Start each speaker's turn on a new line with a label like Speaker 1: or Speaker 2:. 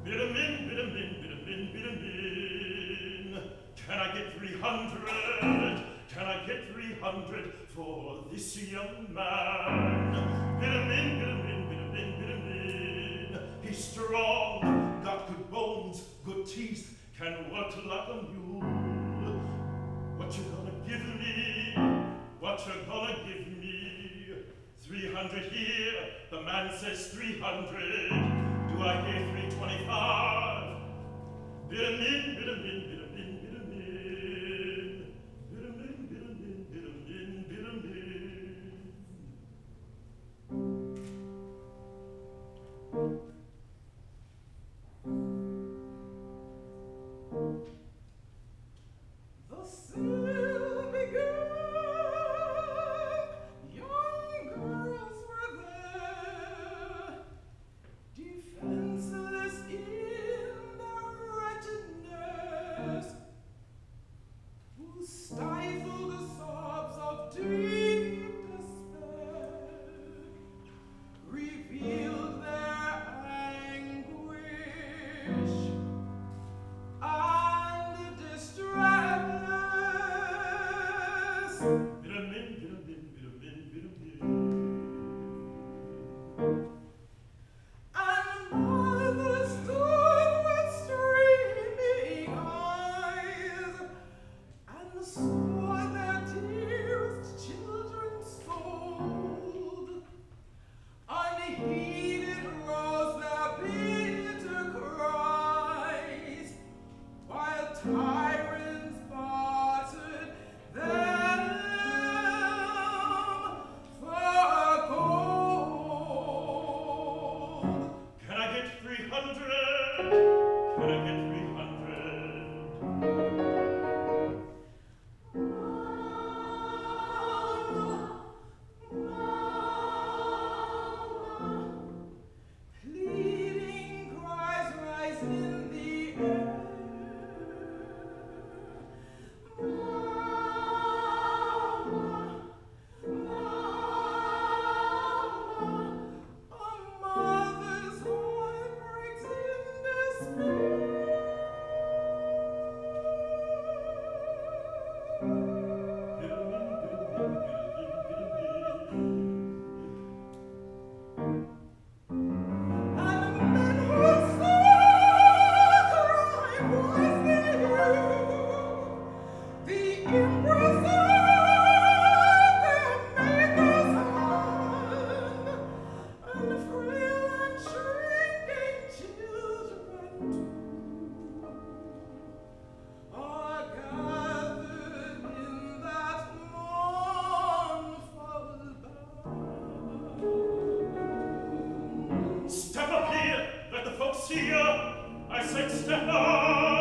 Speaker 1: Bid 'em in, bid 'em in, bid 'em in, bid 'em in. Can I get 300? Can I get 300 for this young man? Bid 'em in, bid 'em in, bid 'em in, bid 'em in. He's strong, got good bones, good teeth, can work like a mule. What you gonna give me? What you gonna give me? 300 here, the man says 300. Do I hear 325? Bid 'em in, bid 'em in, bid 'em in, bid 'em in. Bid 'em in, bid 'em in, bid 'em in, bid 'em in.
Speaker 2: The sale began, young girls were there, defenseless in their wretchedness, who stifled the sobs of deep despair, revealed their anguish and distress.
Speaker 1: Bid 'em in, bid 'em in, bid 'em in, bid 'em in.
Speaker 2: And mothers stood with streaming eyes and saw their dearest children sold. Unheeded rose their bitter cries, while tyrants bartered them for gold.
Speaker 1: Can I get 300? Can I get 300?
Speaker 2: Pleading cries rise in the air. A mother's heart breaks in despair.
Speaker 1: Bid 'em in, bid 'em in, bid 'em in, bid 'em in.
Speaker 2: And the men who saw crime was the embrace of their maker's hand, and frail and shrinking children too are gathered in that mournful band.
Speaker 1: Step up here, let the folks see ya. I said step up.